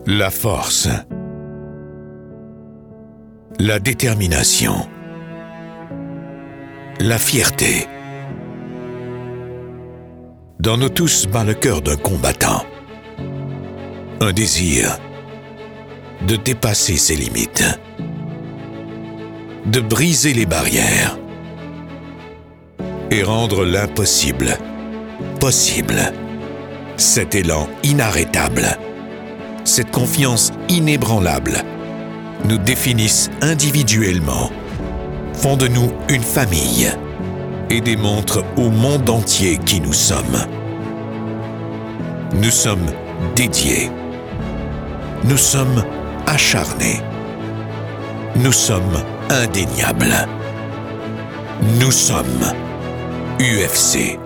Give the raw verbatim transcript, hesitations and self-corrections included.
La force, la détermination, la fierté. Dans nous tous bat le cœur d'un combattant. Un désir de dépasser ses limites, de briser les barrières et rendre l'impossible possible. Cet élan inarrêtable, cette confiance inébranlable nous définissent individuellement, font de nous une famille et démontrent au monde entier qui nous sommes. Nous sommes dédiés. Nous sommes acharnés. Nous sommes indéniables. Nous sommes U F C.